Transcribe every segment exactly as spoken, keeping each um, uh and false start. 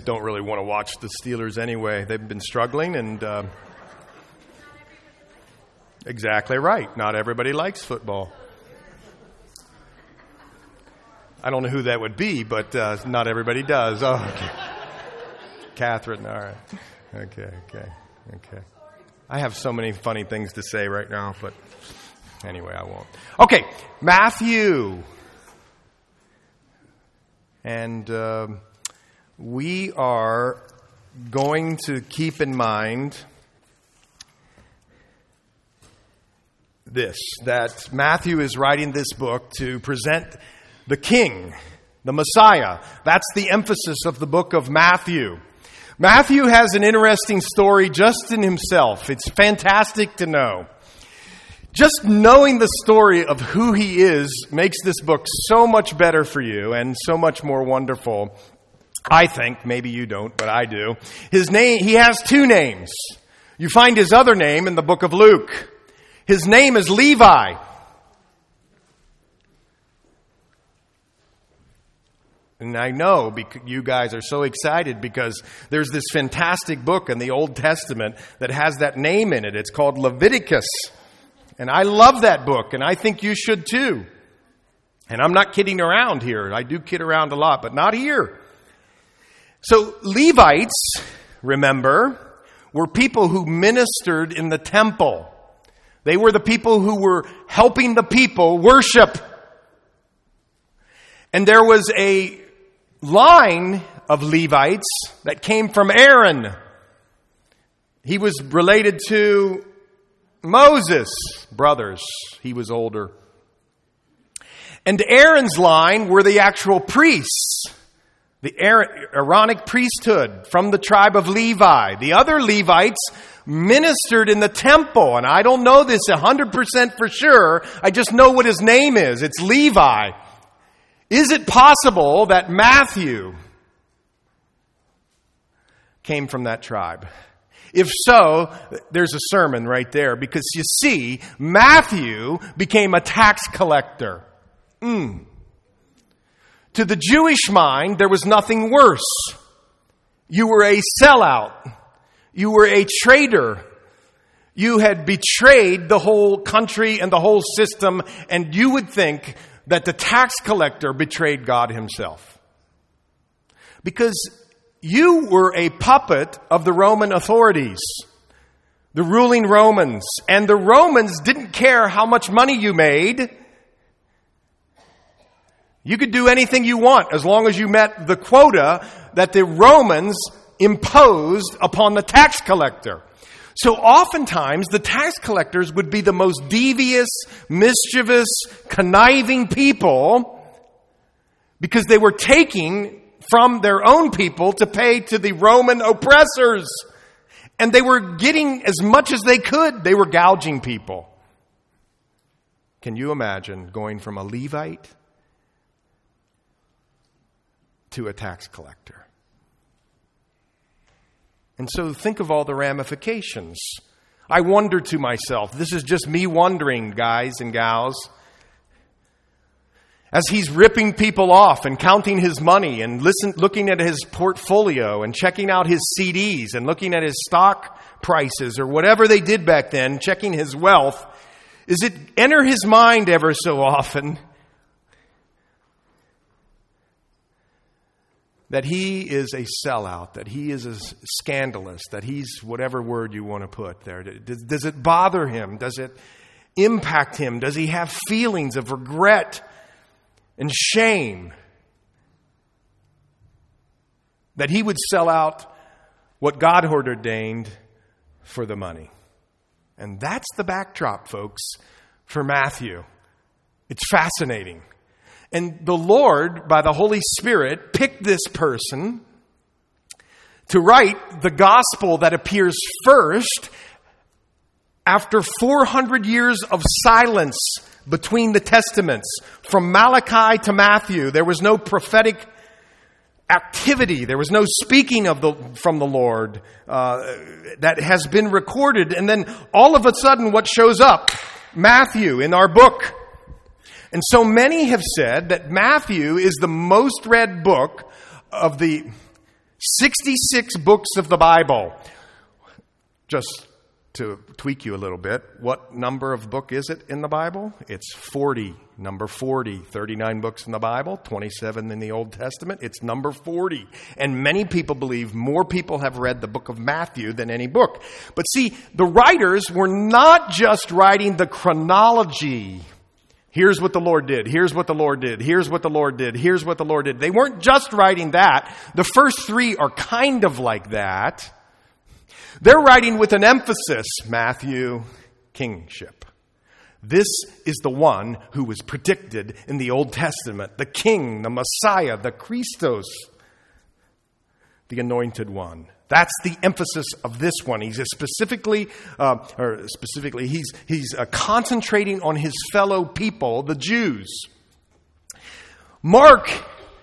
don't really want to watch the Steelers anyway. They've been struggling, and uh, exactly right. Not everybody likes football. I don't know who that would be, but uh, not everybody does. Oh, okay. Catherine, all right. Okay, okay, okay. I have so many funny things to say right now, but anyway, I won't. Okay, Matthew. And uh, we are going to keep in mind this, that Matthew is writing this book to present the King, the Messiah. That's the emphasis of the book of Matthew. Matthew has an interesting story just in himself. It's fantastic to know. Just knowing the story of who he is makes this book so much better for you and so much more wonderful. I think, maybe you don't, but I do. His name, he has two names. You find his other name in the book of Luke. His name is Levi. And I know because you guys are so excited because there's this fantastic book in the Old Testament that has that name in it. It's called Leviticus. And I love that book, and I think you should too. And I'm not kidding around here. I do kid around a lot, but not here. So Levites, remember, were people who ministered in the temple. They were the people who were helping the people worship. And there was a line of Levites that came from Aaron. He was related to Moses' brothers. He was older. And Aaron's line were the actual priests. The Aaronic priesthood from the tribe of Levi. The other Levites ministered in the temple. And I don't know this one hundred percent for sure. I just know what his name is. It's Levi. Is it possible that Matthew came from that tribe? If so, there's a sermon right there. Because you see, Matthew became a tax collector. Mm. To the Jewish mind, there was nothing worse. You were a sellout. You were a traitor. You had betrayed the whole country and the whole system, and you would think that the tax collector betrayed God himself. Because you were a puppet of the Roman authorities, the ruling Romans, and the Romans didn't care how much money you made. You could do anything you want as long as you met the quota that the Romans imposed upon the tax collector. So oftentimes the tax collectors would be the most devious, mischievous, conniving people because they were taking from their own people to pay to the Roman oppressors. And they were getting as much as they could. They were gouging people. Can you imagine going from a Levite to a tax collector? And so think of all the ramifications. I wonder to myself, this is just me wondering, guys and gals, as he's ripping people off and counting his money and listen, looking at his portfolio and checking out his C Ds and looking at his stock prices or whatever they did back then, checking his wealth, does it enter his mind ever so often that he is a sellout, that he is a scandalous, that he's whatever word you want to put there? Does, does it bother him? Does it impact him? Does he have feelings of regret and shame that he would sell out what God had ordained for the money? And that's the backdrop, folks, for Matthew. It's fascinating. And the Lord, by the Holy Spirit, picked this person to write the gospel that appears first after four hundred years of silence between the testaments. From Malachi to Matthew, there was no prophetic activity. There was no speaking of the from the Lord uh, that has been recorded. And then all of a sudden, what shows up? Matthew in our book. And so many have said that Matthew is the most read book of the sixty-six books of the Bible. Just to tweak you a little bit, what number of book is it in the Bible? It's forty. Number forty. thirty-nine books in the Bible, twenty-seven in the Old Testament. It's number forty. And many people believe more people have read the book of Matthew than any book. But see, the writers were not just writing the chronology. Here's what the Lord did. Here's what the Lord did. Here's what the Lord did. Here's what the Lord did. They weren't just writing that. The first three are kind of like that. They're writing with an emphasis, Matthew, kingship. This is the one who was predicted in the Old Testament, the King, the Messiah, the Christos, the Anointed One. That's the emphasis of this one. He's specifically, uh, or specifically, he's he's uh, concentrating on his fellow people, the Jews. Mark.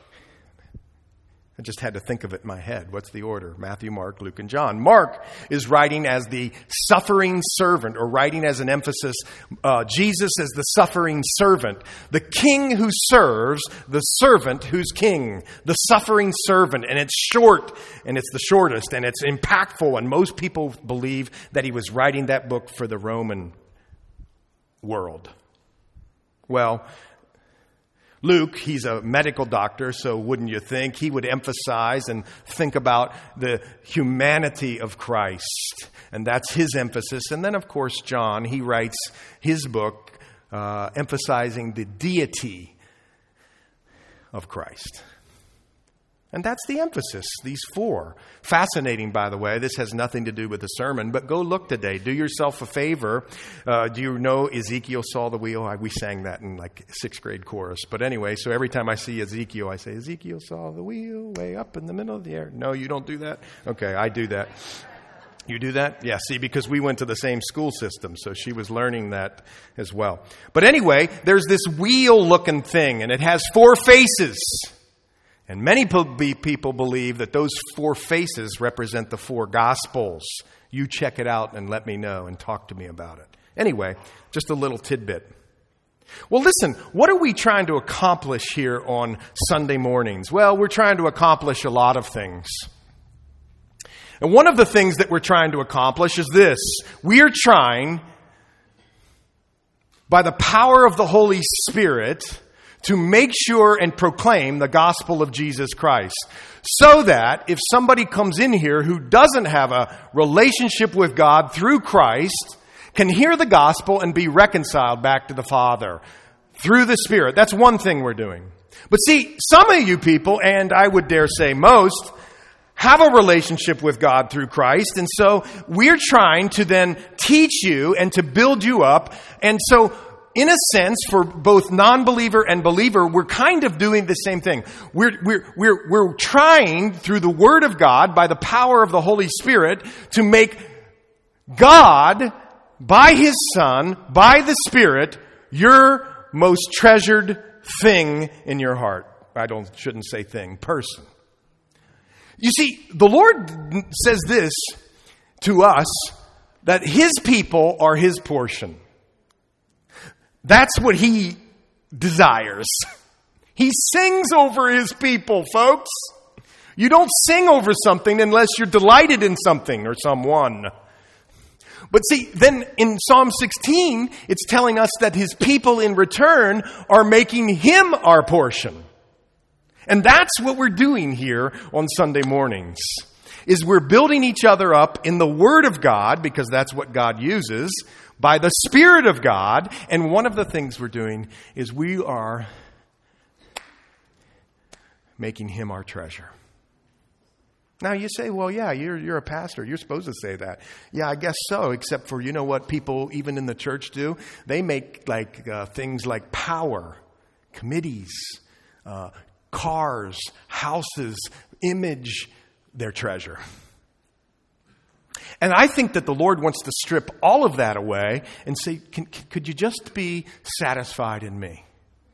I just had to think of it in my head. What's the order? Matthew, Mark, Luke, and John. Mark is writing as the suffering servant, or writing as an emphasis, uh, Jesus as the suffering servant. The king who serves, the servant who's king. The suffering servant. And it's short, and it's the shortest, and it's impactful. And most people believe that he was writing that book for the Roman world. Well, Luke, he's a medical doctor, so wouldn't you think he would emphasize and think about the humanity of Christ. And that's his emphasis. And then, of course, John, he writes his book uh, emphasizing the deity of Christ. And that's the emphasis, these four. Fascinating, by the way. This has nothing to do with the sermon, but go look today. Do yourself a favor. Uh, do you know Ezekiel saw the wheel? I, we sang that in like sixth grade chorus. But anyway, so every time I see Ezekiel, I say, Ezekiel saw the wheel way up in the middle of the air. No, you don't do that? Okay, I do that. You do that? Yeah, see, because we went to the same school system, so she was learning that as well. But anyway, there's this wheel-looking thing, and it has four faces. And many people believe that those four faces represent the four Gospels. You check it out and let me know and talk to me about it. Anyway, just a little tidbit. Well, listen, what are we trying to accomplish here on Sunday mornings? Well, we're trying to accomplish a lot of things. And one of the things that we're trying to accomplish is this. We're trying, by the power of the Holy Spirit, to make sure and proclaim the gospel of Jesus Christ. So that if somebody comes in here who doesn't have a relationship with God through Christ, can hear the gospel and be reconciled back to the Father through the Spirit. That's one thing we're doing. But see, some of you people, and I would dare say most, have a relationship with God through Christ. And so we're trying to then teach you and to build you up. And so in a sense, for both non-believer and believer, we're kind of doing the same thing. We're, we're, we're, we're trying, through the Word of God, by the power of the Holy Spirit, to make God, by His Son, by the Spirit, your most treasured thing in your heart. I don't, shouldn't say thing, person. You see, the Lord says this to us, that His people are His portion. That's what He desires. He sings over His people, folks. You don't sing over something unless you're delighted in something or someone. But see, then in Psalm sixteen, it's telling us that His people in return are making Him our portion. And that's what we're doing here on Sunday mornings, is we're building each other up in the Word of God, because that's what God uses, by the Spirit of God. And one of the things we're doing is we are making Him our treasure. Now you say, well, yeah, you're, you're a pastor. You're supposed to say that. Yeah, I guess so, except for, you know what people even in the church do? They make like uh, things like power, committees, uh, cars, houses, image, their treasure. And I think that the Lord wants to strip all of that away and say, can, can, could you just be satisfied in me?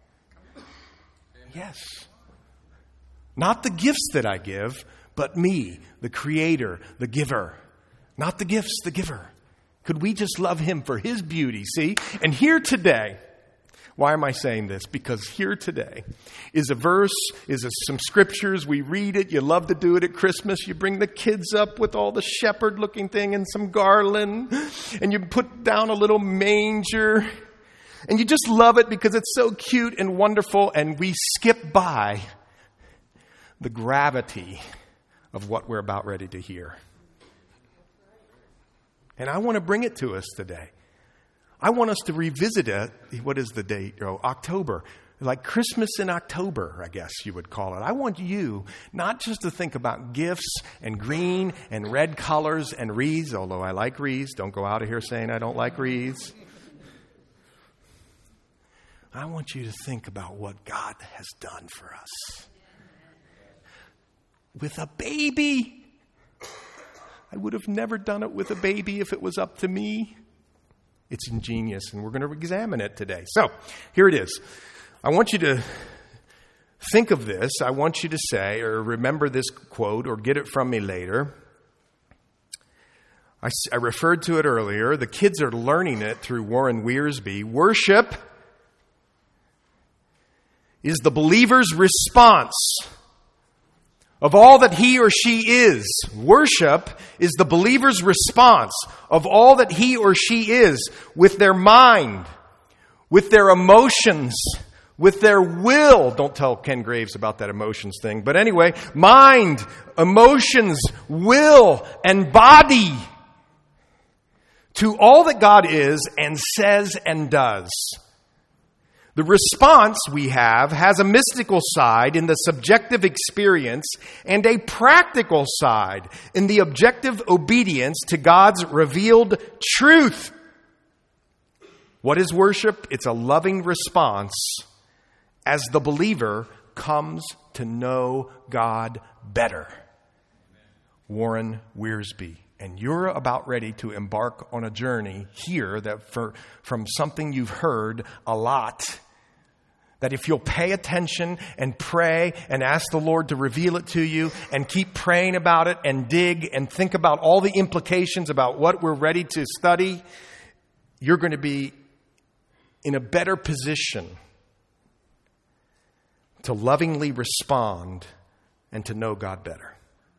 Yes. Not the gifts that I give, but me, the Creator, the giver. Not the gifts, the giver. Could we just love Him for His beauty, see? And here today, Why am I saying this? Because here today is a verse, is a, some scriptures. We read it. You love to do it at Christmas. You bring the kids up with all the shepherd-looking thing and some garland. And you put down a little manger. And you just love it because it's so cute and wonderful. And we skip by the gravity of what we're about ready to hear. And I want to bring it to us today. I want us to revisit it. What is the date? Oh, October. Like Christmas in October, I guess you would call it. I want you not just to think about gifts and green and red colors and wreaths, although I like wreaths. Don't go out of here saying I don't like wreaths. I want you to think about what God has done for us. With a baby. I would have never done it with a baby if it was up to me. It's ingenious, and we're going to examine it today. So, here it is. I want you to think of this. I want you to say, or remember this quote, or get it from me later. I, I referred to it earlier. The kids are learning it through Warren Wiersbe. Worship is the believer's response of all that he or she is. Worship is the believer's response of all that he or she is with their mind, with their emotions, with their will. Don't tell Ken Graves about that emotions thing. But anyway, mind, emotions, will, and body to all that God is and says and does. The response we have has a mystical side in the subjective experience and a practical side in the objective obedience to God's revealed truth. What is worship? It's a loving response as the believer comes to know God better. Warren Wiersbe. And you're about ready to embark on a journey here that for, from something you've heard a lot. That if you'll pay attention and pray and ask the Lord to reveal it to you and keep praying about it and dig and think about all the implications about what we're ready to study, you're going to be in a better position to lovingly respond and to know God better.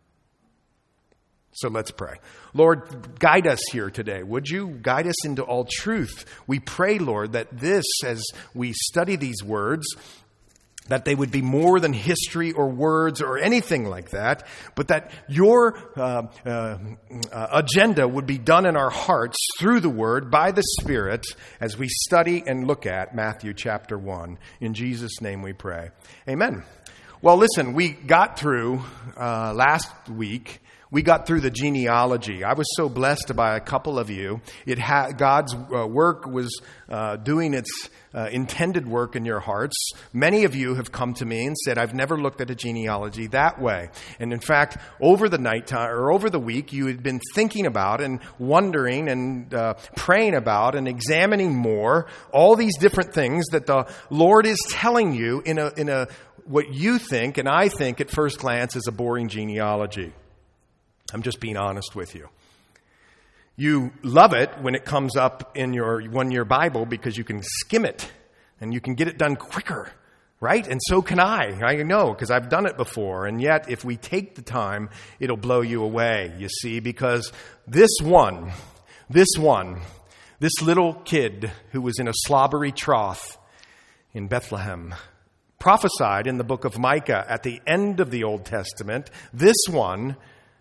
So let's pray. Lord, guide us here today. Would you guide us into all truth? We pray, Lord, that this, as we study these words, that they would be more than history or words or anything like that, but that your uh, uh, uh, agenda would be done in our hearts through the Word, by the Spirit, as we study and look at Matthew chapter one. In Jesus' name we pray. Amen. Well, listen, we got through uh, last week We got through the genealogy. I was so blessed by a couple of you. It ha- God's uh, work was uh, doing its uh, intended work in your hearts. Many of you have come to me and said, I've never looked at a genealogy that way. And in fact, over the nighttime or over the week, you had been thinking about and wondering and uh, praying about and examining more all these different things that the Lord is telling you in a in a what you think and I think at first glance is a boring genealogy. I'm just being honest with you. You love it when it comes up in your one-year Bible because you can skim it and you can get it done quicker, right? And so can I. I know because I've done it before. And yet, if we take the time, it'll blow you away, you see, because this one, this one, this little kid who was in a slobbery trough in Bethlehem, prophesied in the book of Micah at the end of the Old Testament, this one,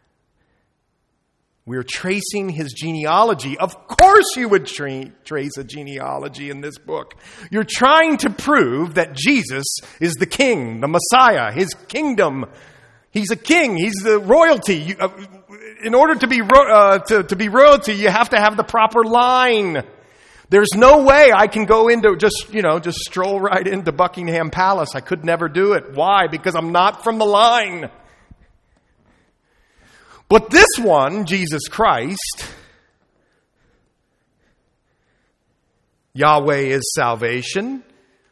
we're tracing his genealogy. Of course you would tra- trace a genealogy in this book. You're trying to prove that Jesus is the king, the Messiah, his kingdom. He's a king. He's the royalty. You, uh, in order to be, ro- uh, to, to be royalty, you have to have the proper line. There's no way I can go into just, you know, just stroll right into Buckingham Palace. I could never do it. Why? Because I'm not from the line. But this one, Jesus Christ, Yahweh is salvation.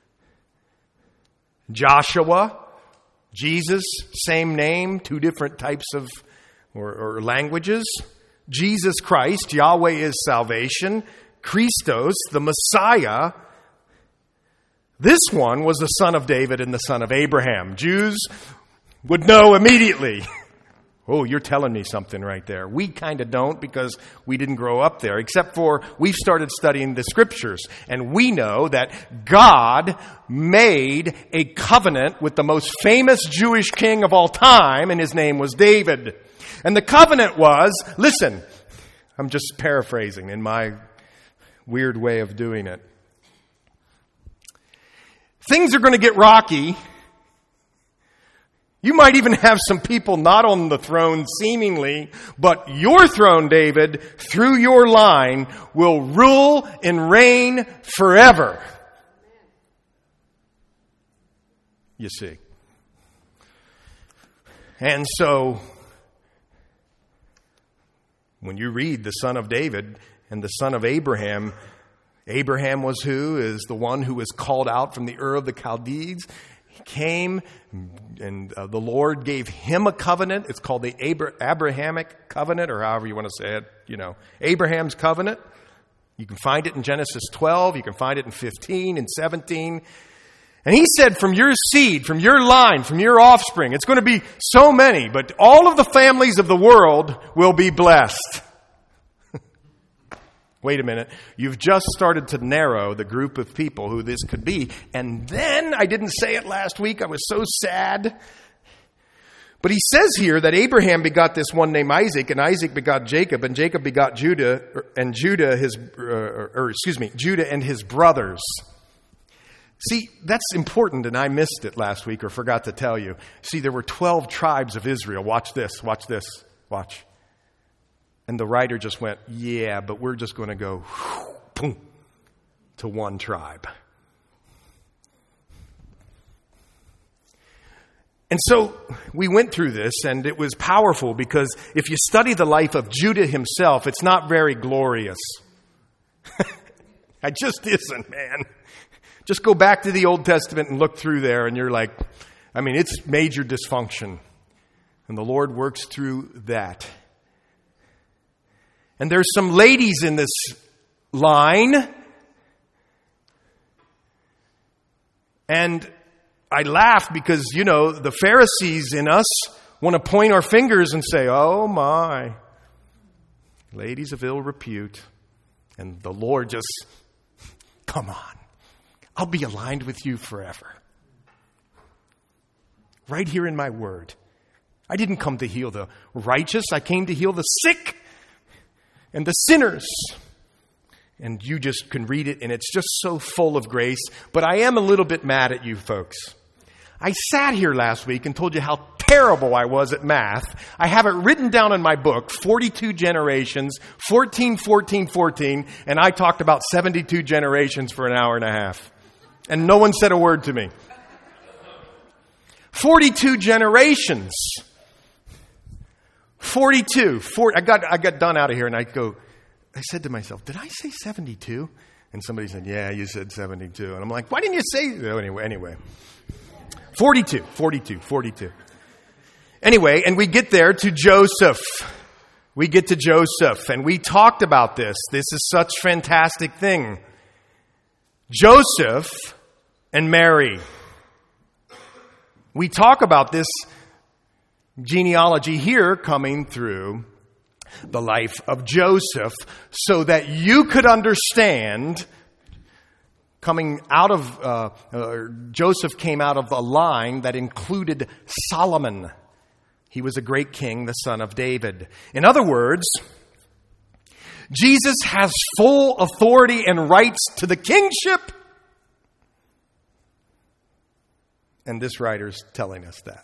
Joshua, Jesus, same name, two different types of or, or languages. Jesus Christ, Yahweh is salvation. Christos, the Messiah, This one was the son of David and the son of Abraham. Jews would know immediately. Oh, you're telling me something right there. We kind of don't because we didn't grow up there, except for we've started studying the scriptures. And we know that God made a covenant with the most famous Jewish king of all time, and his name was David. And the covenant was, listen, I'm just paraphrasing in my weird way of doing it. Things are going to get rocky. You might even have some people not on the throne seemingly, but your throne, David, through your line, will rule and reign forever. You see. And so, when you read the son of David and the son of Abraham, Abraham was who? Is the one who was called out from the Ur of the Chaldees. He came and uh, the Lord gave him a covenant. It's called the Abra- Abrahamic covenant, or however you want to say it. You know, Abraham's covenant. You can find it in Genesis twelve. You can find it in fifteen and seventeen. And he said, from your seed, from your line, from your offspring, it's going to be so many, but all of the families of the world will be blessed. Wait a minute. You've just started to narrow the group of people who this could be. And then, I didn't say it last week, I was so sad. But he says here that Abraham begot this one named Isaac, and Isaac begot Jacob, and Jacob begot Judah, and Judah his, uh, or, or excuse me, Judah and his brothers. See, that's important, and I missed it last week or forgot to tell you. See, there were twelve tribes of Israel. Watch this, watch this, watch. And the writer just went, yeah, but we're just going to go whew, boom, to one tribe. And so we went through this, and it was powerful because if you study the life of Judah himself, it's not very glorious. It just isn't, man. Just go back to the Old Testament and look through there, and you're like, I mean, it's major dysfunction. And the Lord works through that. And there's some ladies in this line. And I laugh because, you know, the Pharisees in us want to point our fingers and say, oh my, ladies of ill repute. And the Lord just, come on, I'll be aligned with you forever. Right here in my word. I didn't come to heal the righteous. I came to heal the sick and the sinners. And you just can read it, and it's just so full of grace. But I am a little bit mad at you folks. I sat here last week and told you how terrible I was at math. I have it written down in my book, forty-two generations, fourteen, fourteen, fourteen, and I talked about seventy-two generations for an hour and a half. And no one said a word to me. forty-two generations. forty-two. forty, I got I got done out of here, and I go, I said to myself, did I say seventy-two? And somebody said, yeah, you said seventy-two. And I'm like, why didn't you say? Oh, anyway, anyway. forty-two, forty-two, forty-two. Anyway, and we get there to Joseph. We get to Joseph, and we talked about this. This is such a fantastic thing. Joseph and Mary. We talk about this genealogy here coming through the life of Joseph so that you could understand coming out of, uh, uh, Joseph came out of a line that included Solomon. He was a great king, the son of David. In other words, Jesus has full authority and rights to the kingship. And this writer's telling us that.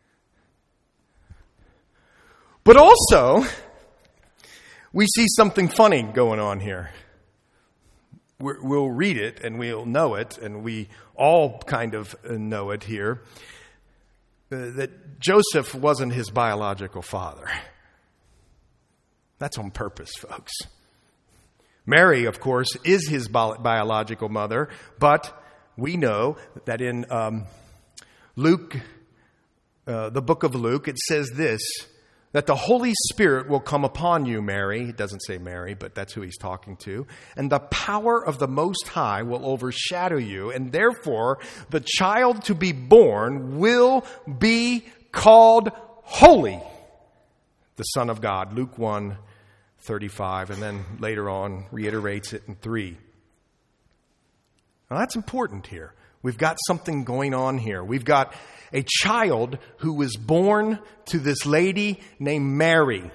But also, we see something funny going on here. We're, we'll read it and we'll know it, and we all kind of know it here, uh, that Joseph wasn't his biological father. That's on purpose, folks. Mary, of course, is his bi- biological mother, but we know that in um, Luke, uh, the book of Luke, it says this, that the Holy Spirit will come upon you, Mary. It doesn't say Mary, but that's who he's talking to. And the power of the Most High will overshadow you. And therefore, the child to be born will be called Holy, the Son of God. Luke one thirty-five. And then later on reiterates it in three. Now that's important here. We've got something going on here. We've got a child who was born to this lady named Mary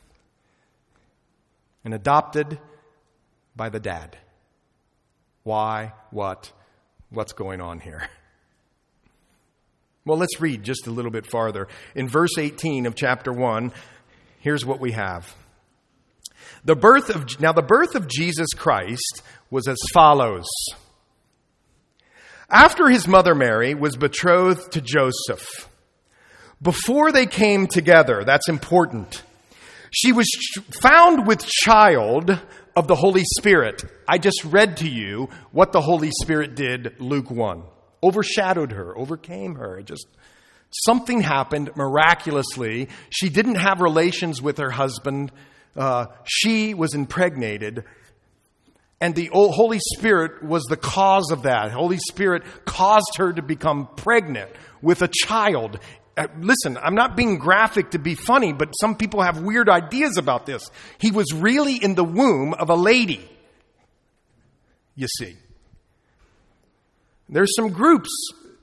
and adopted by the dad. Why? What? What's going on here? Well, let's read just a little bit farther. In verse eighteen of chapter one, here's what we have. The birth of now the birth of Jesus Christ was as follows. After his mother Mary was betrothed to Joseph, before they came together, that's important, she was found with child of the Holy Spirit. I just read to you what the Holy Spirit did, Luke one. Overshadowed her, overcame her. It just something happened miraculously. She didn't have relations with her husband. Uh, she was impregnated. And the Holy Spirit was the cause of that. The Holy Spirit caused her to become pregnant with a child. Uh, listen, I'm not being graphic to be funny, but some people have weird ideas about this. He was really in the womb of a lady, you see. There's some groups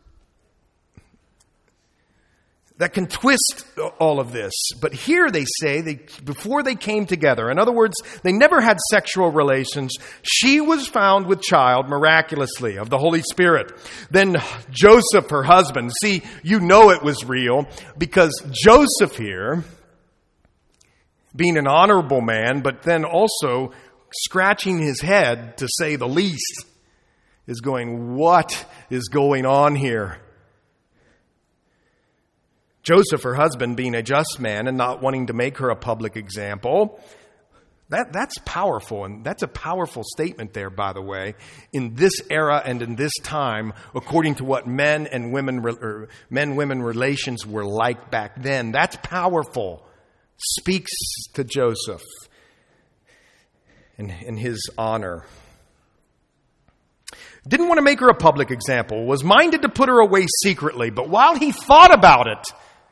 that can twist all of this. But here they say, they, before they came together, in other words, they never had sexual relations. She was found with child miraculously of the Holy Spirit. Then Joseph, her husband, see, you know it was real because Joseph here, being an honorable man, but then also scratching his head, to say the least, is going, what is going on here? Joseph, her husband, being a just man and not wanting to make her a public example. That, that's powerful, and that's a powerful statement there, by the way, in this era and in this time, according to what men and women or men-women relations were like back then. That's powerful. Speaks to Joseph in, in his honor. Didn't want to make her a public example, was minded to put her away secretly, but while he thought about it,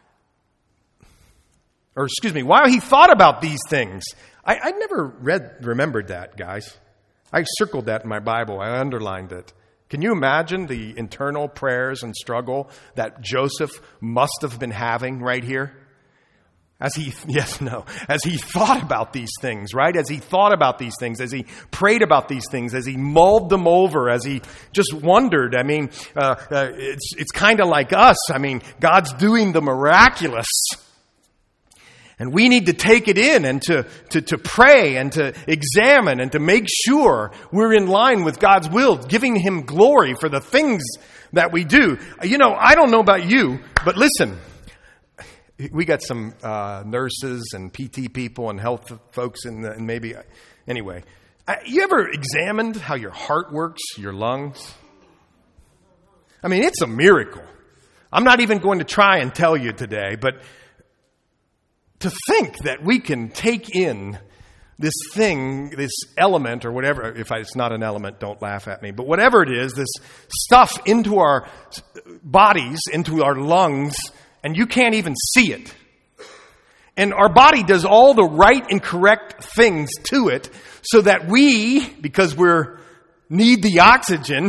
or excuse me, while he thought about these things, I, I never read, remembered that, guys. I circled that in my Bible. I underlined it. Can you imagine the internal prayers and struggle that Joseph must have been having right here? As he, yes, no, as he thought about these things, right? As he thought about these things, as he prayed about these things, as he mulled them over, as he just wondered. I mean, uh, uh, it's, it's kind of like us. I mean, God's doing the miraculous. And we need to take it in and to, to, to pray and to examine and to make sure we're in line with God's will, giving Him glory for the things that we do. You know, I don't know about you, but listen, we got some uh, nurses and P T people and health folks in the, and maybe, anyway. You ever examined how your heart works, your lungs? I mean, it's a miracle. I'm not even going to try and tell you today, but to think that we can take in this thing, this element or whatever, if it's not an element, don't laugh at me, but whatever it is, this stuff into our bodies, into our lungs, and you can't even see it. And our body does all the right and correct things to it so that we, because we're need the oxygen,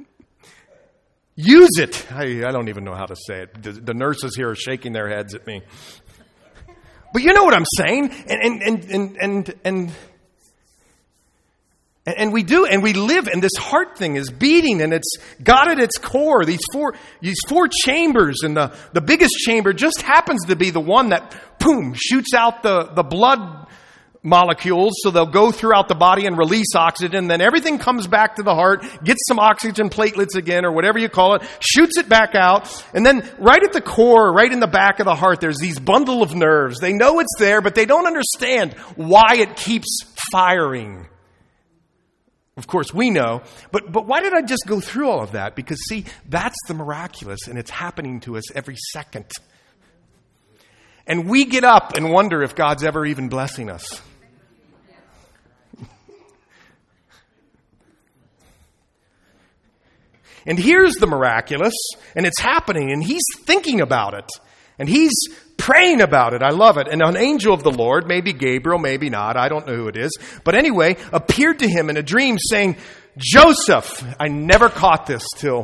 use it. I, I don't even know how to say it. The, the nurses here are shaking their heads at me. But you know what I'm saying? And and and and and and, and we do, and we live, and this heart thing is beating, and it's got at its core these four these four chambers, and the, the biggest chamber just happens to be the one that, boom, shoots out the, the blood molecules, so they'll go throughout the body and release oxygen. Then everything comes back to the heart, gets some oxygen platelets again, or whatever you call it, shoots it back out. And then right at the core, right in the back of the heart, there's these bundle of nerves. They know it's there, but they don't understand why it keeps firing. Of course, we know. But, but why did I just go through all of that? Because, see, that's the miraculous, and it's happening to us every second. And we get up and wonder if God's ever even blessing us. And here's the miraculous, and it's happening, and he's thinking about it, and he's praying about it. I love it. And an angel of the Lord, maybe Gabriel, maybe not, I don't know who it is, but anyway, appeared to him in a dream saying, Joseph, I never caught this till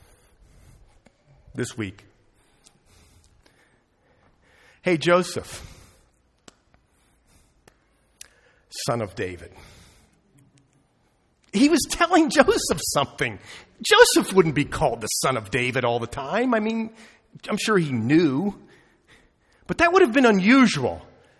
this week. Hey, Joseph, son of David. He was telling Joseph something. Joseph wouldn't be called the son of David all the time. I mean, I'm sure he knew. But that would have been unusual.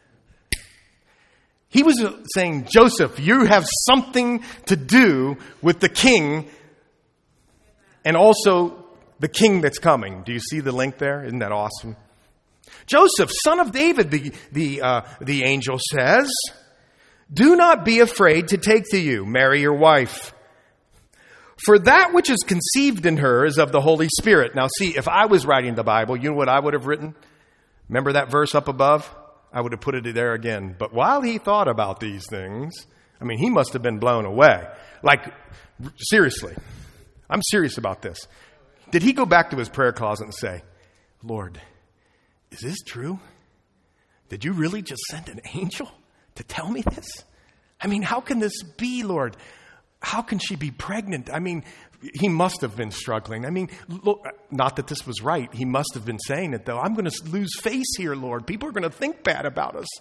He was saying, Joseph, you have something to do with the king and also the king that's coming. Do you see the link there? Isn't that awesome? Joseph, son of David, the, the, uh, the angel says, do not be afraid to take to you Mary, your wife. For that which is conceived in her is of the Holy Spirit. Now see, if I was writing the Bible, you know what I would have written? Remember that verse up above? I would have put it there again. But while he thought about these things, I mean, he must have been blown away. Like, seriously, I'm serious about this. Did he go back to his prayer closet and say, Lord, is this true? Did you really just send an angel to tell me this? I mean, how can this be, Lord? How can she be pregnant? I mean, he must have been struggling. I mean, look, not that this was right. He must have been saying it, though. I'm going to lose face here, Lord. People are going to think bad about us.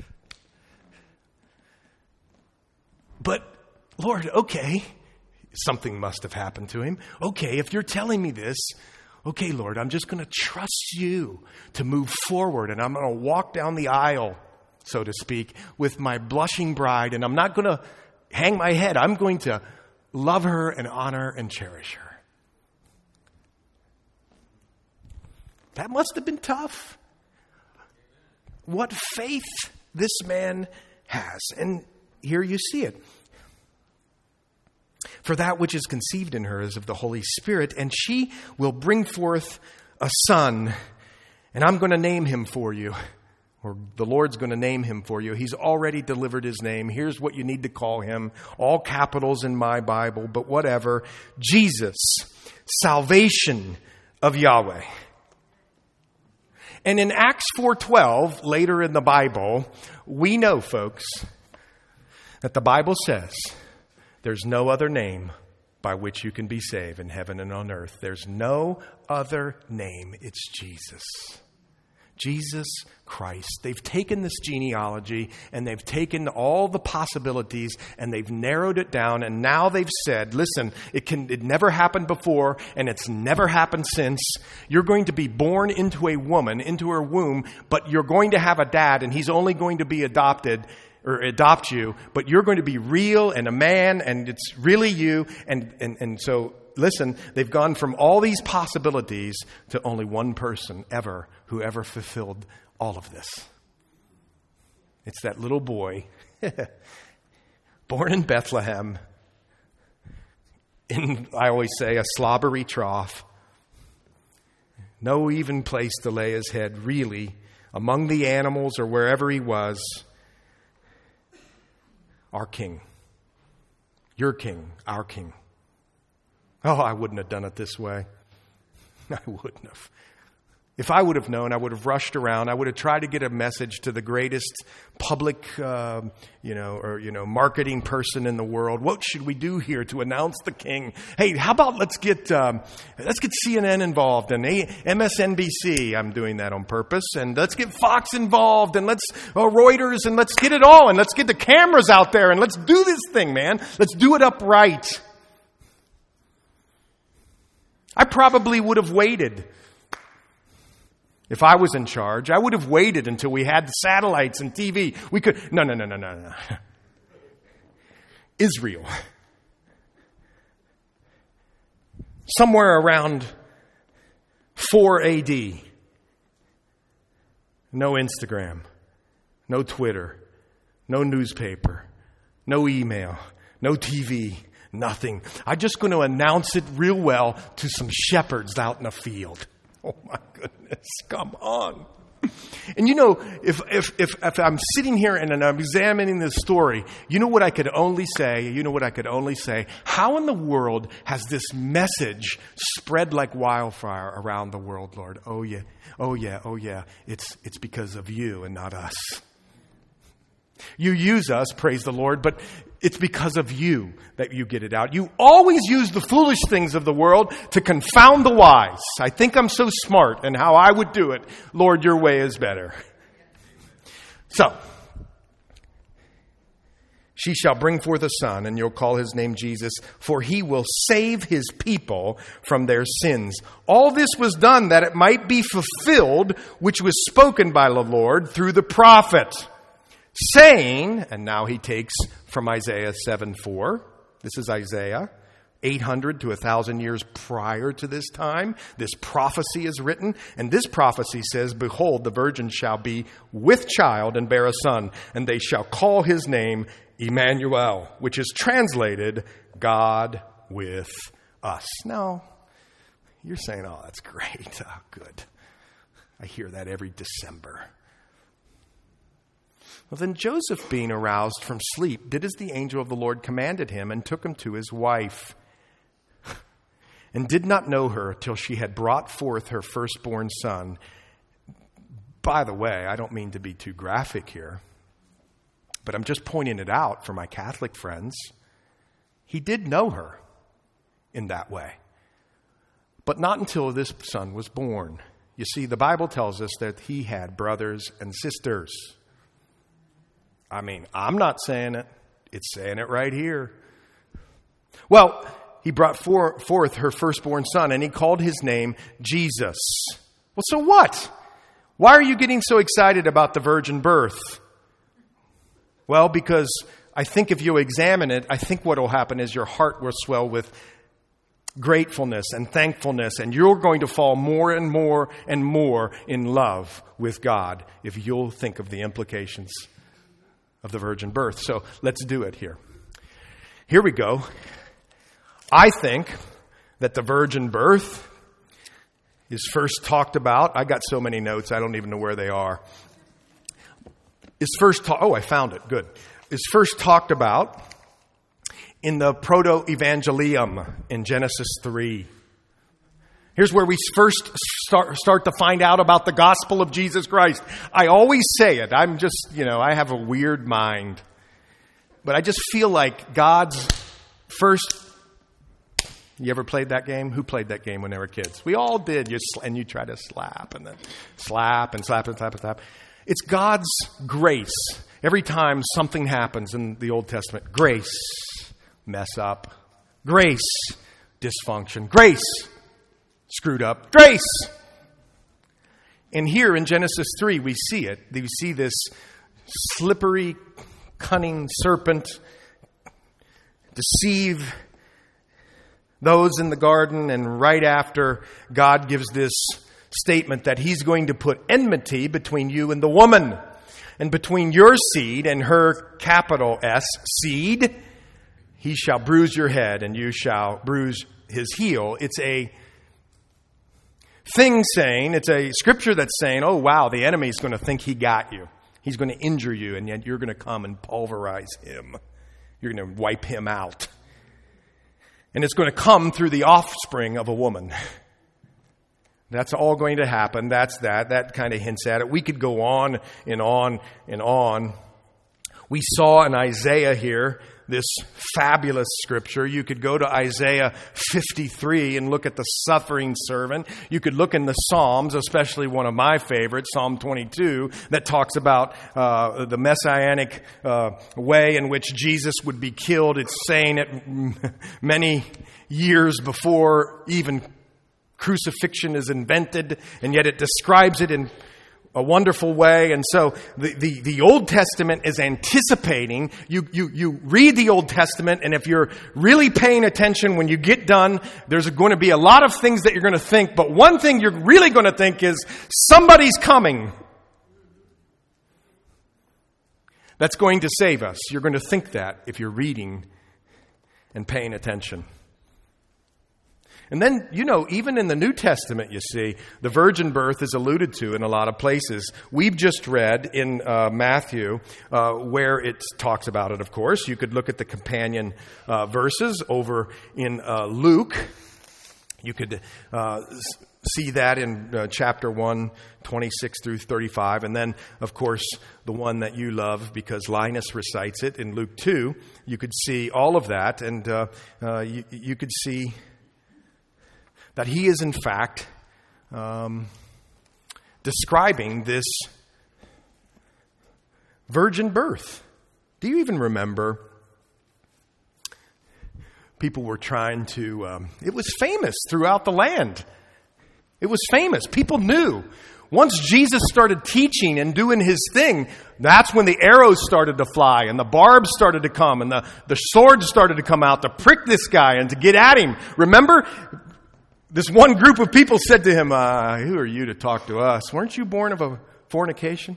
But, Lord, okay, something must have happened to him. Okay, if you're telling me this, okay, Lord, I'm just going to trust you to move forward, and I'm going to walk down the aisle, so to speak, with my blushing bride, and I'm not going to hang my head. I'm going to love her and honor and cherish her. That must have been tough. What faith this man has. And here you see it. For that which is conceived in her is of the Holy Spirit, and she will bring forth a son, and I'm going to name him for you. Or the Lord's going to name him for you. He's already delivered his name. Here's what you need to call him. All capitals in my Bible, but whatever. Jesus, salvation of Yahweh. And in Acts four twelve, later in the Bible, we know, folks, that the Bible says there's no other name by which you can be saved in heaven and on earth. There's no other name. It's Jesus. Jesus Christ. They've taken this genealogy and they've taken all the possibilities and they've narrowed it down, and now they've said, listen, it can it never happened before and it's never happened since. You're going to be born into a woman, into her womb, but you're going to have a dad and he's only going to be adopted or adopt you, but you're going to be real and a man and it's really you. And, and, and so listen, they've gone from all these possibilities to only one person ever who ever fulfilled all of this. It's that little boy born in Bethlehem in, I always say, a slobbery trough. No even place to lay his head, really, among the animals or wherever he was. Our King. Your King, our King. Oh, I wouldn't have done it this way. I wouldn't have. If I would have known, I would have rushed around. I would have tried to get a message to the greatest public, uh, you know, or, you know, marketing person in the world. What should we do here to announce the King? Hey, how about let's get, um, let's get C N N involved and M S N B C. I'm doing that on purpose. And let's get Fox involved and let's, uh, Reuters, and let's get it all. And let's get the cameras out there and let's do this thing, man. Let's do it upright. I probably would have waited. If I was in charge, I would have waited until we had the satellites and T V. We could, no, no, no, no, no, no. Israel. Somewhere around four A D. No Instagram, no Twitter, no newspaper, no email, no T V, nothing. I'm just going to announce it real well to some shepherds out in the field. Oh my goodness, come on. And you know, if, if if if I'm sitting here and I'm examining this story, you know what I could only say, you know what I could only say, how in the world has this message spread like wildfire around the world, Lord? Oh yeah, oh yeah, oh yeah. It's it's because of you and not us. You use us, praise the Lord, but it's because of you that you get it out. You always use the foolish things of the world to confound the wise. I think I'm so smart and how I would do it. Lord, your way is better. So, she shall bring forth a son, and you'll call his name Jesus, for he will save his people from their sins. All this was done that it might be fulfilled, which was spoken by the Lord through the prophet, saying, and now he takes from Isaiah seven four. This is Isaiah, eight hundred to one thousand years prior to this time. This prophecy is written, and this prophecy says, behold, the virgin shall be with child and bear a son, and they shall call his name Emmanuel, which is translated, God with us. Now, you're saying, oh, that's great. Oh, good. I hear that every December. Well, then Joseph, being aroused from sleep, did as the angel of the Lord commanded him and took him to his wife, and did not know her till she had brought forth her firstborn son. By the way, I don't mean to be too graphic here, but I'm just pointing it out for my Catholic friends. He did know her in that way, but not until this son was born. You see, the Bible tells us that he had brothers and sisters. I mean, I'm not saying it. It's saying it right here. Well, he brought for, forth her firstborn son, and he called his name Jesus. Well, so what? Why are you getting so excited about the virgin birth? Well, because I think if you examine it, I think what will happen is your heart will swell with gratefulness and thankfulness, and you're going to fall more and more and more in love with God if you'll think of the implications of the virgin birth. So let's do it here. Here we go. I think that the virgin birth is first talked about. I got so many notes, I don't even know where they are. Is first ta- oh, I found it. Good. Is first talked about in the Proto-Evangelium in Genesis three. Here's where we first start, start to find out about the gospel of Jesus Christ. I always say it. I'm just, you know, I have a weird mind. But I just feel like God's first... You ever played that game? Who played that game when they were kids? We all did. You sl- and you try to slap and then slap and slap and slap and slap. It's God's grace. Every time something happens in the Old Testament, grace, mess up. Grace, dysfunction. Grace, screwed up. Grace. And here in Genesis three, we see it. We see this slippery, cunning serpent deceive those in the garden, and right after, God gives this statement that he's going to put enmity between you and the woman, and between your seed and her, capital S, seed. He shall bruise your head, and you shall bruise his heel. It's a thing saying, it's a scripture that's saying, oh wow, the enemy's going to think he got you. He's going to injure you, and yet you're going to come and pulverize him. You're going to wipe him out. And it's going to come through the offspring of a woman. That's all going to happen. That's that. That kind of hints at it. We could go on and on and on. We saw in Isaiah here this fabulous scripture. You could go to Isaiah fifty-three and look at the suffering servant. You could look in the Psalms, especially one of my favorites, Psalm twenty-two, that talks about uh, the messianic uh, way in which Jesus would be killed. It's saying it many years before even crucifixion is invented, and yet it describes it in a wonderful way. And so the, the, the Old Testament is anticipating. You, you, you read the Old Testament, and if you're really paying attention when you get done, there's going to be a lot of things that you're going to think. But one thing you're really going to think is somebody's coming that's going to save us. You're going to think that if you're reading and paying attention. And then, you know, even in the New Testament, you see, the virgin birth is alluded to in a lot of places. We've just read in uh, Matthew uh, where it talks about it, of course. You could look at the companion uh, verses over in uh, Luke. You could uh, see that in uh, chapter one, twenty-six through thirty-five. And then, of course, the one that you love because Linus recites it in Luke two. You could see all of that, and uh, uh, you, you could see that he is, in fact, um, describing this virgin birth. Do you even remember? People were trying to, um, it was famous throughout the land. It was famous. People knew. Once Jesus started teaching and doing his thing, that's when the arrows started to fly and the barbs started to come and the, the swords started to come out to prick this guy and to get at him. Remember? This one group of people said to him, uh, who are you to talk to us? Weren't you born of a fornication?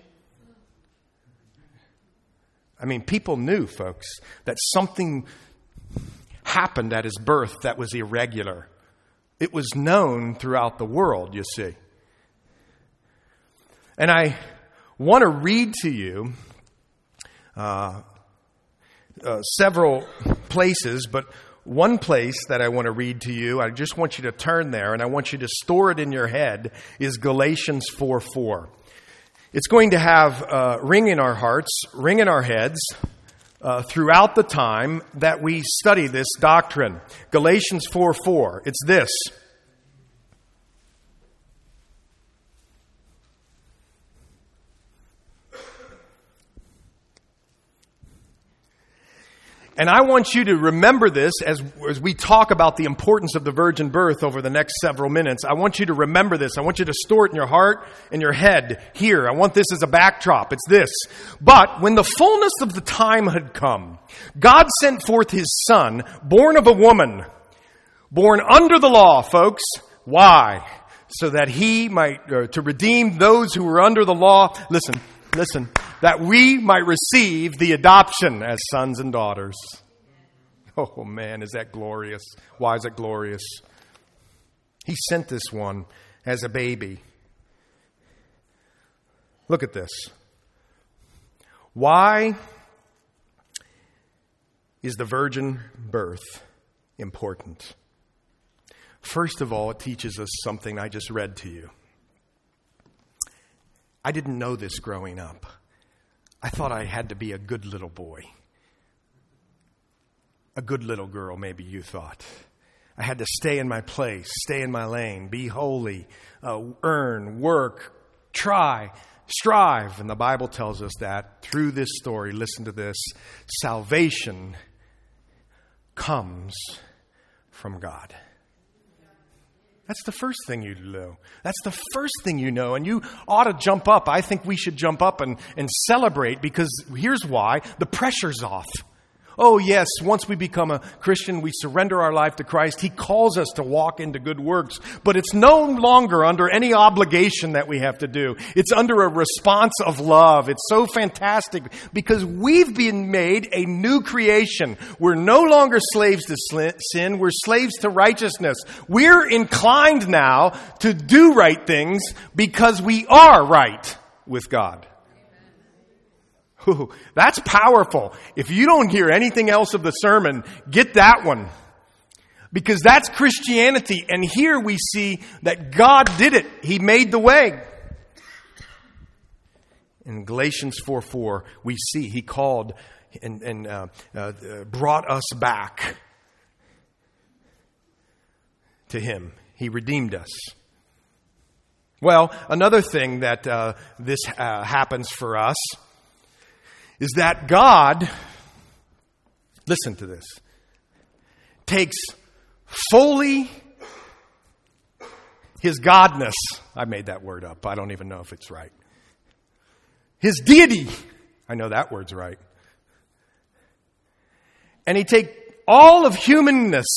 I mean, people knew, folks, that something happened at his birth that was irregular. It was known throughout the world, you see. And I want to read to you uh, uh, several places, but one place that I want to read to you, I just want you to turn there and I want you to store it in your head, is Galatians four four. It's going to have uh, ring in our hearts, ring in our heads uh, throughout the time that we study this doctrine. Galatians four four. It's this. And I want you to remember this as, as we talk about the importance of the virgin birth over the next several minutes. I want you to remember this. I want you to store it in your heart and your head here. I want this as a backdrop. It's this. But when the fullness of the time had come, God sent forth his Son, born of a woman, born under the law, folks. Why? So that he might, uh, to redeem those who were under the law. Listen. Listen, that we might receive the adoption as sons and daughters. Oh man, is that glorious? Why is it glorious? He sent this one as a baby. Look at this. Why is the virgin birth important? First of all, it teaches us something I just read to you. I didn't know this growing up. I thought I had to be a good little boy. A good little girl, maybe you thought. I had to stay in my place, stay in my lane, be holy, uh, earn, work, try, strive. And the Bible tells us that through this story, listen to this, salvation comes from God. That's the first thing you know. That's the first thing you know. And you ought to jump up. I think we should jump up and, and celebrate because here's why. The pressure's off. Oh, yes, once we become a Christian, we surrender our life to Christ. He calls us to walk into good works. But it's no longer under any obligation that we have to do. It's under a response of love. It's so fantastic because we've been made a new creation. We're no longer slaves to sin. We're slaves to righteousness. We're inclined now to do right things because we are right with God. Ooh, that's powerful. If you don't hear anything else of the sermon, get that one. Because that's Christianity. And here we see that God did it. He made the way. In Galatians four four, we see He called and, and uh, uh, brought us back to Him. He redeemed us. Well, another thing that uh, this uh, happens for us is that God, listen to this, takes fully His godness. I made that word up. I don't even know if it's right. His deity. I know that word's right. And He takes all of humanness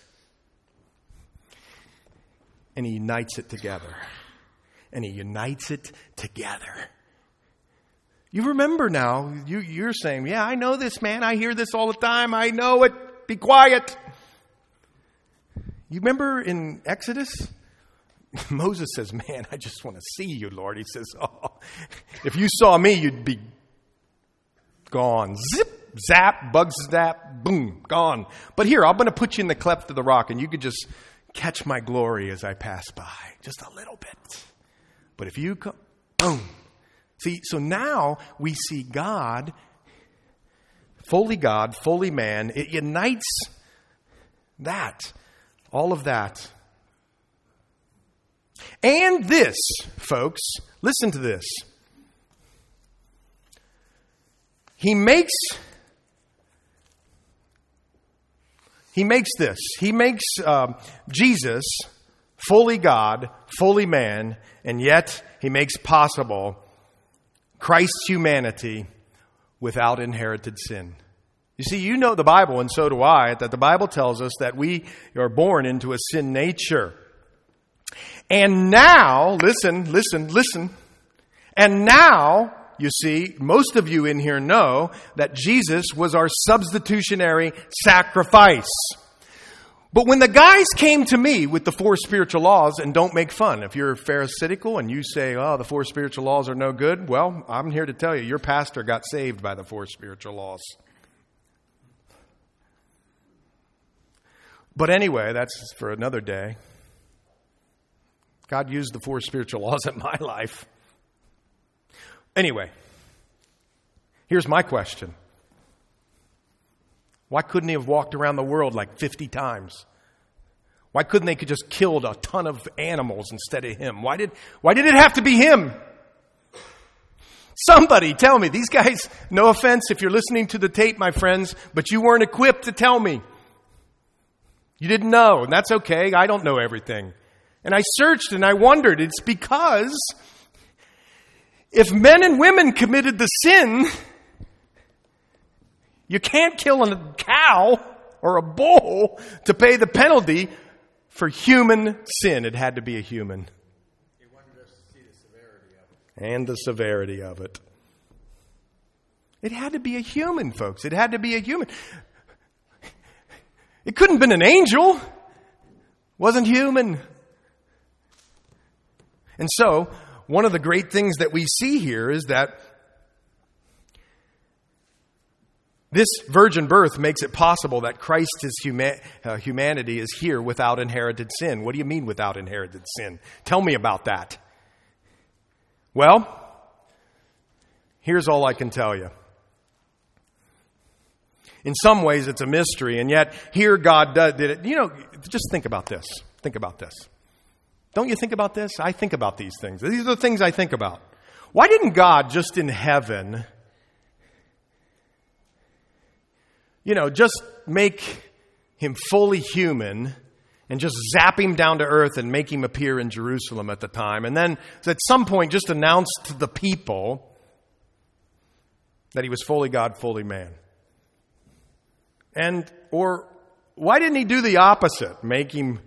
and He unites it together. And He unites it together. You remember now, you, you're saying, yeah, I know this, man. I hear this all the time. I know it. Be quiet. You remember in Exodus? Moses says, man, I just want to see you, Lord. He says, oh, if you saw me, you'd be gone. Zip, zap, bug zap, boom, gone. But here, I'm going to put you in the cleft of the rock, and you could just catch my glory as I pass by. Just a little bit. But if you come, boom. See, so now we see God, fully God, fully man. It unites that, all of that. And this, folks, listen to this. He makes, he makes this. He makes uh, Jesus fully God, fully man, and yet he makes possible Christ's humanity without inherited sin. You see, you know the Bible, and so do I, that the Bible tells us that we are born into a sin nature. And now, listen, listen, listen. And now, you see, most of you in here know that Jesus was our substitutionary sacrifice. But when the guys came to me with the four spiritual laws, and don't make fun, if you're pharisaical and you say, oh, the four spiritual laws are no good, well, I'm here to tell you, your pastor got saved by the four spiritual laws. But anyway, that's for another day. God used the four spiritual laws in my life. Anyway, here's my question. Why couldn't he have walked around the world like fifty times? Why couldn't they just killed a ton of animals instead of him? Why did, why did it have to be him? Somebody tell me. These guys, no offense if you're listening to the tape, my friends, but you weren't equipped to tell me. You didn't know, and that's okay. I don't know everything. And I searched and I wondered. It's because if men and women committed the sin, you can't kill a cow or a bull to pay the penalty for human sin. It had to be a human. He wanted us to see the severity of it. And the severity of it. It had to be a human, folks. It had to be a human. It couldn't have been an angel. It wasn't human. And so, one of the great things that we see here is that this virgin birth makes it possible that Christ's huma- uh, humanity is here without inherited sin. What do you mean without inherited sin? Tell me about that. Well, here's all I can tell you. In some ways, it's a mystery, and yet here God did it. You know, just think about this. Think about this. Don't you think about this? I think about these things. These are the things I think about. Why didn't God just in heaven, you know, just make him fully human and just zap him down to earth and make him appear in Jerusalem at the time, and then at some point just announce to the people that he was fully God, fully man? And, or why didn't he do the opposite? Make him,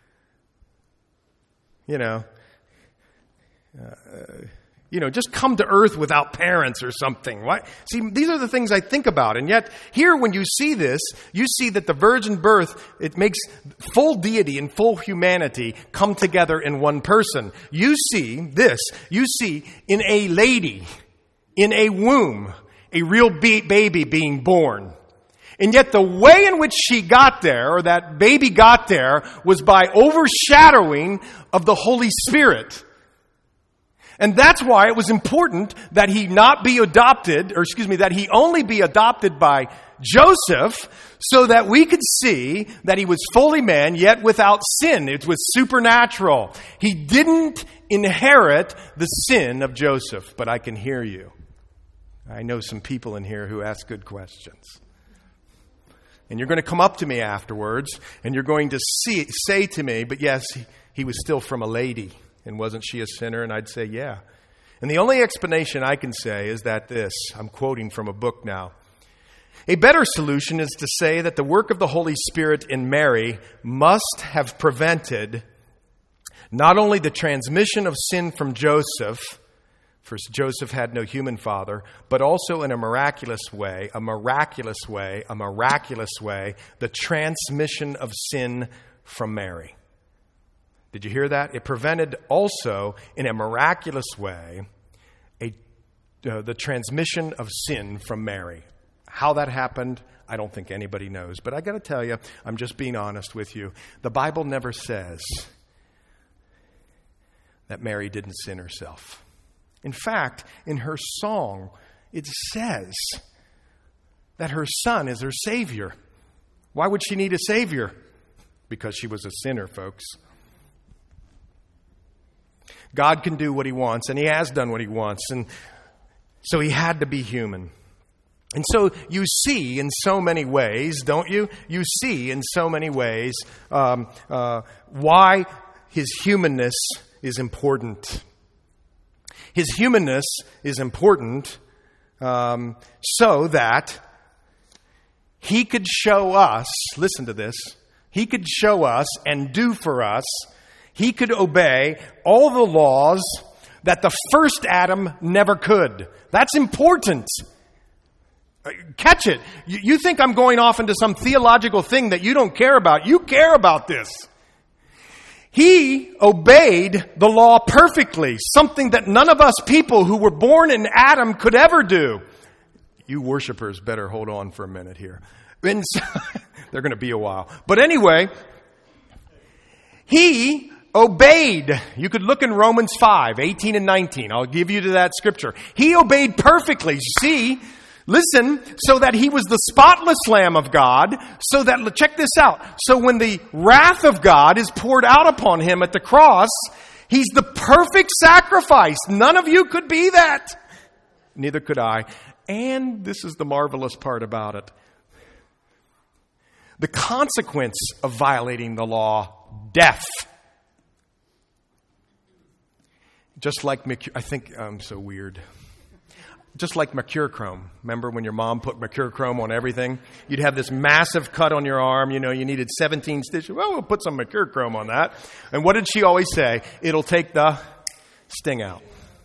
you know, uh, you know, just come to earth without parents or something. Why? See, these are the things I think about. And yet, here when you see this, you see that the virgin birth, it makes full deity and full humanity come together in one person. You see this. You see in a lady, in a womb, a real be- baby being born. And yet the way in which she got there, or that baby got there, was by overshadowing of the Holy Spirit. And that's why it was important that he not be adopted, or excuse me, that he only be adopted by Joseph, so that we could see that he was fully man, yet without sin. It was supernatural. He didn't inherit the sin of Joseph, but I can hear you. I know some people in here who ask good questions. And you're going to come up to me afterwards, and you're going to see, say to me, but yes, he, he was still from a lady, and wasn't she a sinner? And I'd say, yeah. And the only explanation I can say is that this, I'm quoting from a book now. A better solution is to say that the work of the Holy Spirit in Mary must have prevented not only the transmission of sin from Joseph, for Joseph had no human father, but also in a miraculous way, a miraculous way, a miraculous way, the transmission of sin from Mary. Did you hear that? It prevented also, in a miraculous way, a, uh, the transmission of sin from Mary. How that happened, I don't think anybody knows. But I got to tell you, I'm just being honest with you. The Bible never says that Mary didn't sin herself. In fact, in her song, it says that her son is her Savior. Why would she need a Savior? Because she was a sinner, folks. God can do what He wants, and He has done what He wants, and so He had to be human. And so you see in so many ways, don't you? You see in so many ways um, uh, why His humanness is important. His humanness is important um, so that He could show us, listen to this, He could show us and do for us, He could obey all the laws that the first Adam never could. That's important. Catch it. You think I'm going off into some theological thing that you don't care about. You care about this. He obeyed the law perfectly, something that none of us people who were born in Adam could ever do. You worshipers better hold on for a minute here. And so, they're going to be a while. But anyway, He obeyed. You could look in Romans five, eighteen and nineteen. I'll give you to that scripture. He obeyed perfectly. See, listen, so that He was the spotless Lamb of God, so that, check this out, so when the wrath of God is poured out upon Him at the cross, He's the perfect sacrifice. None of you could be that. Neither could I. And this is the marvelous part about it. The consequence of violating the law, death. Just like, I think, I'm so weird. Just like mercurochrome. Remember when your mom put mercurochrome on everything? You'd have this massive cut on your arm. You know, you needed seventeen stitches. Well, we'll put some mercurochrome on that. And what did she always say? It'll take the sting out.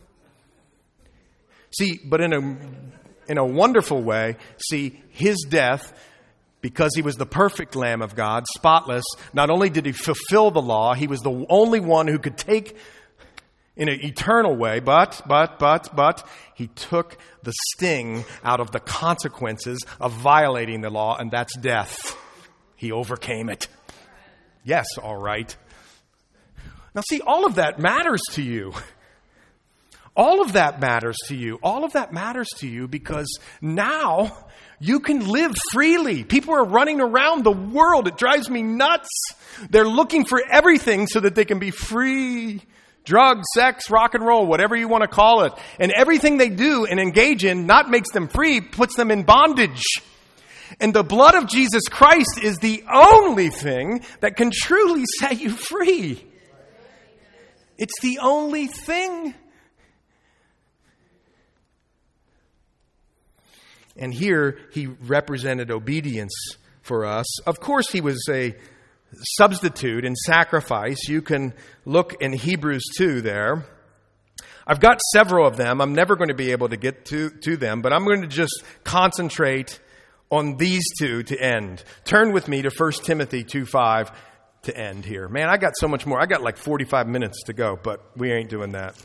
See, but in a, in a wonderful way, see, His death, because He was the perfect Lamb of God, spotless, not only did He fulfill the law, He was the only one who could take in an eternal way, but, but, but, but, He took the sting out of the consequences of violating the law, and that's death. He overcame it. Yes, all right. Now see, all of that matters to you. All of that matters to you. All of that matters to you because now you can live freely. People are running around the world. It drives me nuts. They're looking for everything so that they can be free. Drugs, sex, rock and roll, whatever you want to call it. And everything they do and engage in not makes them free, puts them in bondage. And the blood of Jesus Christ is the only thing that can truly set you free. It's the only thing. And here He represented obedience for us. Of course, He was a substitute and sacrifice. You can look in Hebrews two there. I've got several of them. I'm never going to be able to get to, to them, but I'm going to just concentrate on these two to end. Turn with me to First Timothy two five to end here. Man, I got so much more. I got like forty-five minutes to go, but we ain't doing that.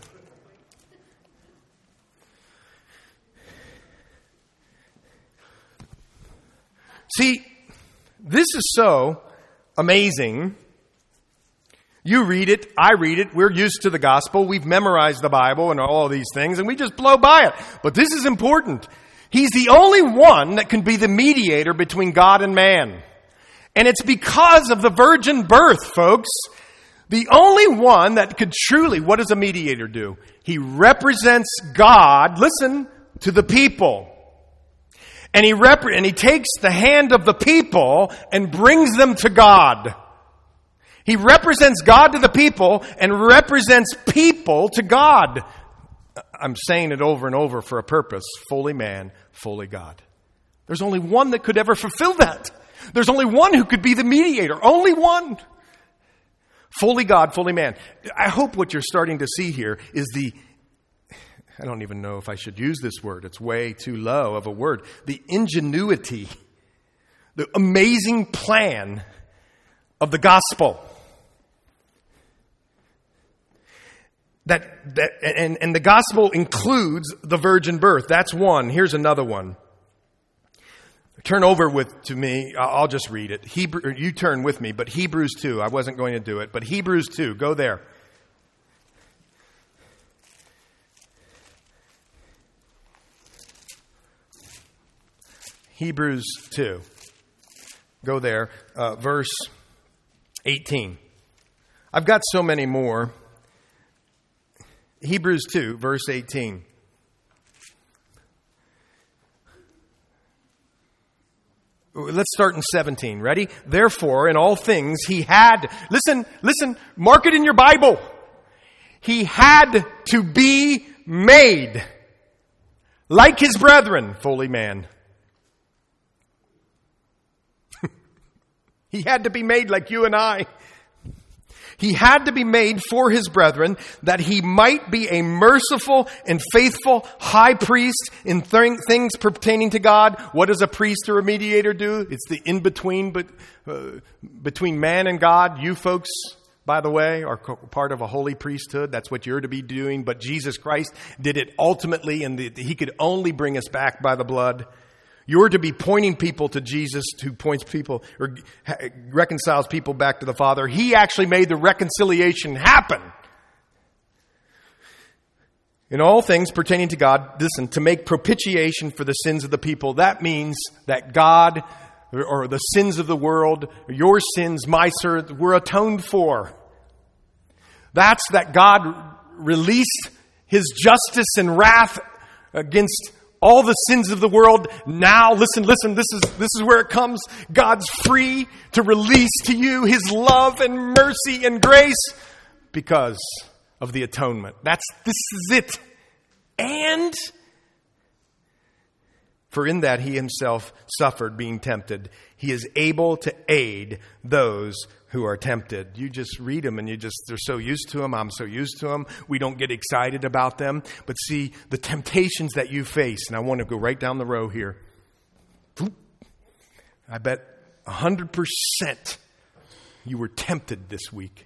See, this is so amazing. You read it, I read it, we're used to the gospel, we've memorized the Bible and all of these things, and we just blow by it. But this is important. He's the only one that can be the mediator between God and man. And it's because of the virgin birth, folks. The only one that could truly, what does a mediator do? He represents God, listen, to the people. And he rep- and he takes the hand of the people and brings them to God. He represents God to the people and represents people to God. I'm saying it over and over for a purpose. Fully man, fully God. There's only one that could ever fulfill that. There's only one who could be the mediator. Only one. Fully God, fully man. I hope what you're starting to see here is the, I don't even know if I should use this word. It's way too low of a word. The ingenuity, the amazing plan of the gospel. That, that and, and the gospel includes the virgin birth. That's one. Here's another one. Turn over with to me. I'll just read it. Hebrew, you turn with me, but Hebrews two. I wasn't going to do it, but Hebrews two. Go there. Hebrews two. Go there. Uh, verse eighteen. I've got so many more. Hebrews two, verse eighteen. Let's start in seventeen. Ready? Therefore, in all things, he had, listen, listen, mark it in your Bible. He had to be made like his brethren, fully man. He had to be made like you and I. He had to be made for his brethren that he might be a merciful and faithful high priest in th- things pertaining to God. What does a priest or a mediator do? It's the in-between but, uh, between man and God. You folks, by the way, are co- part of a holy priesthood. That's what you're to be doing. But Jesus Christ did it ultimately, and the, he could only bring us back by the blood. You're to be pointing people to Jesus, who points people or reconciles people back to the Father. He actually made the reconciliation happen. In all things pertaining to God, listen, to make propitiation for the sins of the people. That means that God, or the sins of the world, your sins, my sins, were atoned for. That's that God released his justice and wrath against all the sins of the world. Now, listen, listen, this is this is where it comes. God's free to release to you his love and mercy and grace because of the atonement. That's this is it. And for in that he himself suffered being tempted, he is able to aid those who are tempted. You just read them and you just, they're so used to them. I'm so used to them. We don't get excited about them. But see, the temptations that you face, and I want to go right down the row here. I bet one hundred percent you were tempted this week.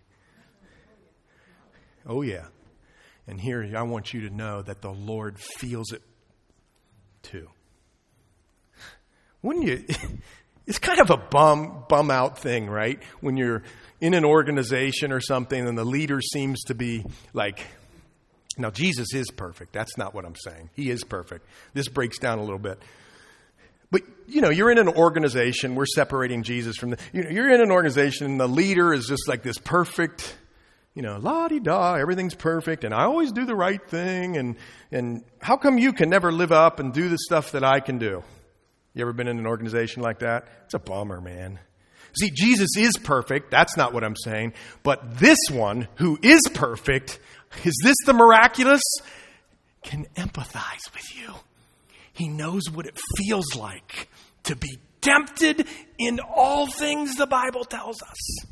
Oh yeah. And here, I want you to know that the Lord feels it too. Wouldn't you? It's kind of a bum, bum out thing, right? When you're in an organization or something and the leader seems to be like, now Jesus is perfect. That's not what I'm saying. He is perfect. This breaks down a little bit. But, you know, you're in an organization. We're separating Jesus from the, you know, you're in an organization and the leader is just like this perfect, you know, la-di-da, everything's perfect and I always do the right thing. And, and how come you can never live up and do the stuff that I can do? You ever been in an organization like that? It's a bummer, man. See, Jesus is perfect. That's not what I'm saying. But this one, who is perfect, is this the miraculous? Can empathize with you. He knows what it feels like to be tempted in all things the Bible tells us.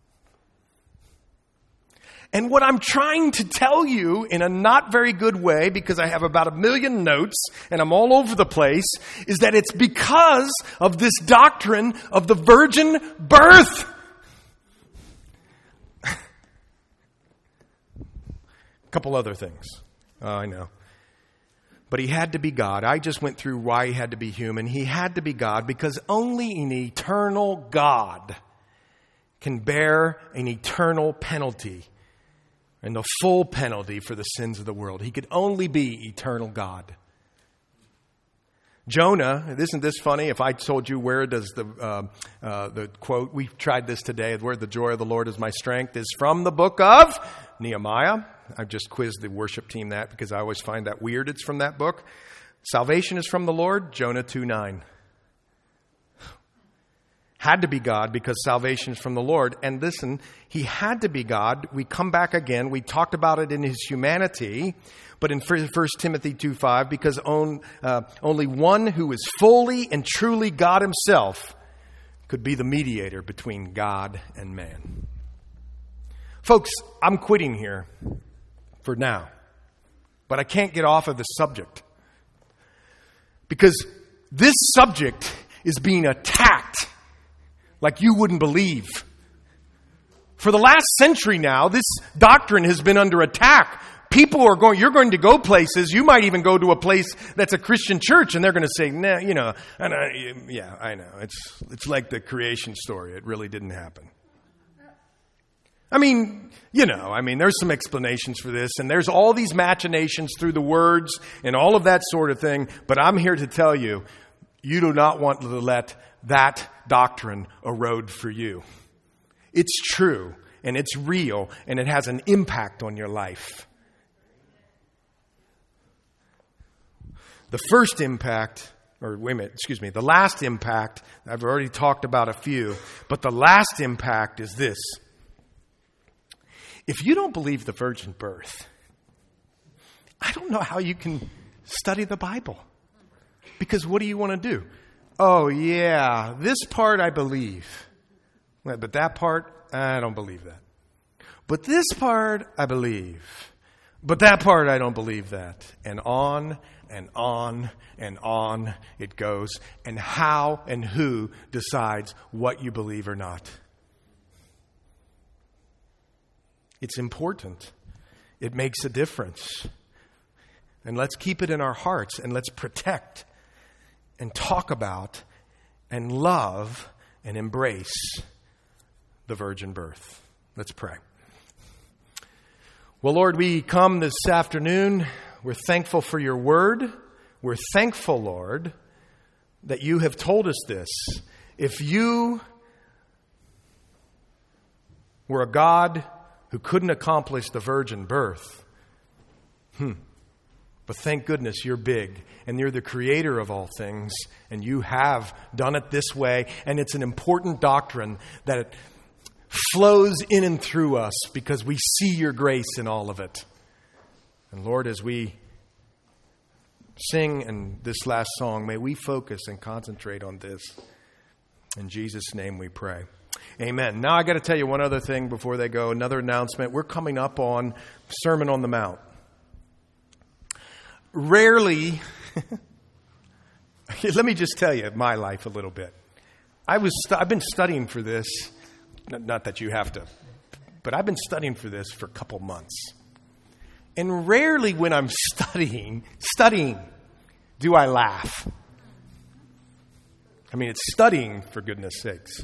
And what I'm trying to tell you in a not very good way, because I have about a million notes and I'm all over the place, is that it's because of this doctrine of the virgin birth. A couple other things. Oh, I know. But he had to be God. I just went through why he had to be human. He had to be God because only an eternal God can bear an eternal penalty. And the full penalty for the sins of the world. He could only be eternal God. Jonah, isn't this funny? If I told you where does the uh, uh, the quote, we tried this today, where the joy of the Lord is my strength, is from the book of Nehemiah. I've just quizzed the worship team that because I always find that weird. It's from that book. Salvation is from the Lord, Jonah two nine. Had to be God because salvation is from the Lord. And listen, he had to be God. We come back again. We talked about it in his humanity. But in First Timothy two five, because on, uh, only one who is fully and truly God himself could be the mediator between God and man. Folks, I'm quitting here for now. But I can't get off of the subject. Because this subject is being attacked like you wouldn't believe. For the last century now, this doctrine has been under attack. People are going, you're going to go places, you might even go to a place that's a Christian church, and they're going to say, nah, you know, and I, yeah, I know. It's, it's like the creation story. It really didn't happen. I mean, you know, I mean, there's some explanations for this, and there's all these machinations through the words and all of that sort of thing, but I'm here to tell you, you do not want to let that doctrine erode for you. It's true, and it's real, and it has an impact on your life. The first impact, or wait a minute, excuse me, the last impact, I've already talked about a few, but the last impact is this. If you don't believe the virgin birth, I don't know how you can study the Bible. Because what do you want to do? Oh, yeah, this part I believe. But that part, I don't believe that. But this part, I believe. But that part, I don't believe that. And on and on and on it goes. And how and who decides what you believe or not? It's important. It makes a difference. And let's keep it in our hearts, and let's protect and talk about and love and embrace the virgin birth. Let's pray. Well, Lord, we come this afternoon. We're thankful for your word. We're thankful, Lord, that you have told us this. If you were a God who couldn't accomplish the virgin birth, hmm, but thank goodness you're big, and you're the creator of all things, and you have done it this way, and it's an important doctrine that it flows in and through us because we see your grace in all of it. And Lord, as we sing in this last song, may we focus and concentrate on this. In Jesus' name we pray. Amen. Now I got to tell you one other thing before they go. Another announcement. We're coming up on Sermon on the Mount. Rarely, let me just tell you my life a little bit. I was I've been studying for this. Not that you have to, but I've been studying for this for a couple months. And rarely when I'm studying, studying, do I laugh. I mean, it's studying, for goodness sakes.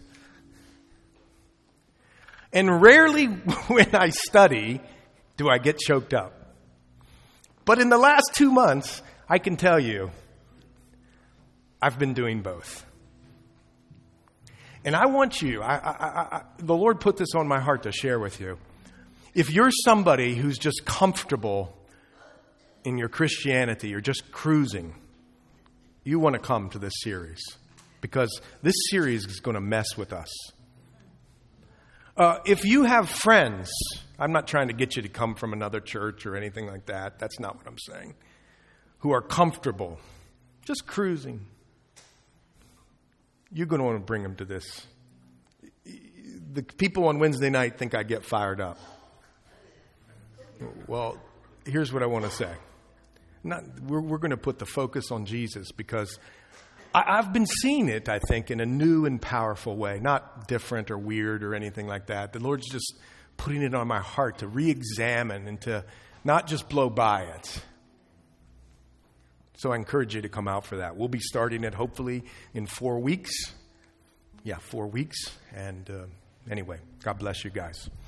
And rarely when I study do I get choked up. But in the last two months, I can tell you, I've been doing both. And I want you, I, I, I, the Lord put this on my heart to share with you. If you're somebody who's just comfortable in your Christianity, you're just cruising, you want to come to this series. Because this series is going to mess with us. Uh, if you have friends, I'm not trying to get you to come from another church or anything like that. That's not what I'm saying. Who are comfortable, just cruising. You're going to want to bring them to this. The people on Wednesday night think I get fired up. Well, here's what I want to say. Not, we're, we're going to put the focus on Jesus because I, I've been seeing it, I think, in a new and powerful way. Not different or weird or anything like that. The Lord's just putting it on my heart to re-examine and to not just blow by it. So I encourage you to come out for that. We'll be starting it hopefully in four weeks. Yeah, four weeks. And uh, anyway, God bless you guys.